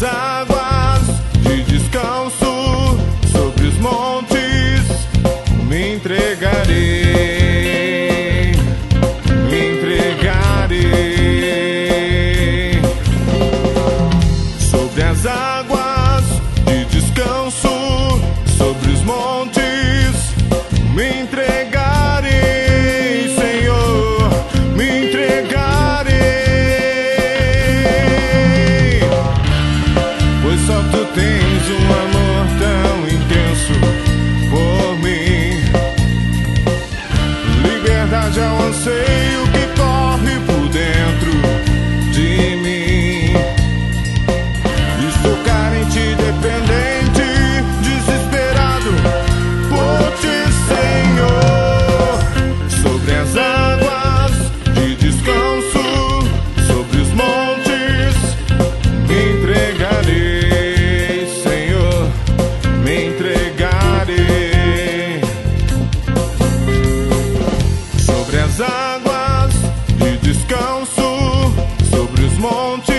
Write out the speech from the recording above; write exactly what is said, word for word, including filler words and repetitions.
águas de descanso, sobre os montes me entregarei, me entregarei. Sobre as águas de descanso, sobre os montes me entregarei, Senhor, me entregarei. Pois só tu tens um amor tão intenso por mim. Liberdade é o anseio que corre por dentro de mim. Estou carente, dependente, desesperado por ti, Senhor. Sobre as águas de descanso, sobre os montes me entregarei, Senhor, me entregarei. Sobre as águas de descanso, sobre os montes